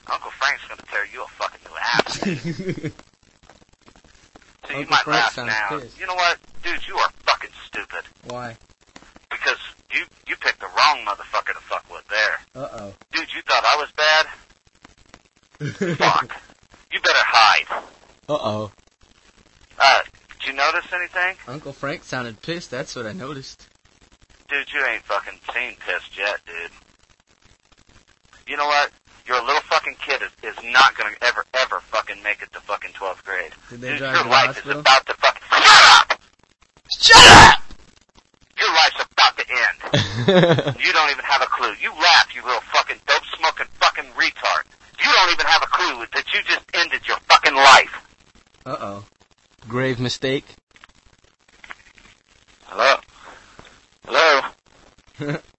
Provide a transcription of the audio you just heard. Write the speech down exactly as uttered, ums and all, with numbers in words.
Uncle Frank's gonna tear you a fucking new ass, dude. So you Uncle might Frank laugh sounds now. pissed. You know what? Dude, you are fucking stupid. Why? Because you, you picked the wrong motherfucker to fuck with there. Uh-oh. Dude, you thought I was bad? Fuck. You better hide. Uh-oh. Uh, did you notice anything? Uncle Frank sounded pissed, that's what I noticed. Dude, you ain't fucking seen pissed yet, dude. You know what? Your little fucking kid is, is not gonna ever, ever fucking make it to fucking twelfth grade. Did they Dude, drive your to the life hospital? is about to fucking... Shut up! Shut up! Your life's about to end. You don't even have a clue. You laugh, you little fucking dope-smoking fucking retard. You don't even have a clue that you just ended your fucking life. Uh-oh. Grave mistake. Hello? Hello?